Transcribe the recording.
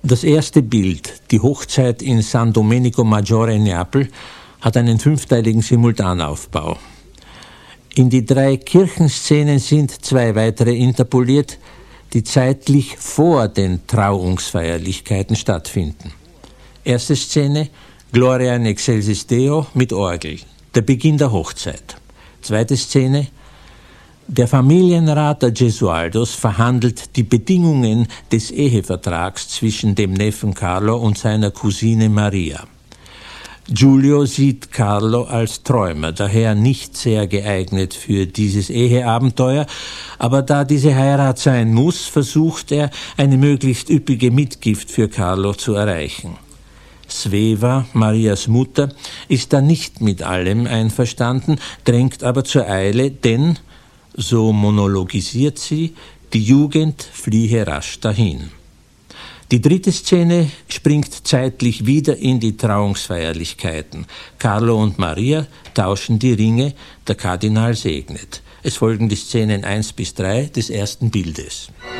Das erste Bild, die Hochzeit in San Domenico Maggiore in Neapel, hat einen 5-teiligen Simultanaufbau. In die 3 Kirchenszenen sind 2 weitere interpoliert, die zeitlich vor den Trauungsfeierlichkeiten stattfinden. Erste Szene, Gloria in excelsis Deo mit Orgel, der Beginn der Hochzeit. Zweite Szene, der Familienrat der Gesualdos verhandelt die Bedingungen des Ehevertrags zwischen dem Neffen Carlo und seiner Cousine Maria. Giulio sieht Carlo als Träumer, daher nicht sehr geeignet für dieses Eheabenteuer, aber da diese Heirat sein muss, versucht er, eine möglichst üppige Mitgift für Carlo zu erreichen. Sveva, Marias Mutter, ist da nicht mit allem einverstanden, drängt aber zur Eile, denn, so monologisiert sie, die Jugend fliehe rasch dahin. Die dritte Szene springt zeitlich wieder in die Trauungsfeierlichkeiten. Carlo und Maria tauschen die Ringe, der Kardinal segnet. Es folgen die Szenen 1 bis 3 des ersten Bildes.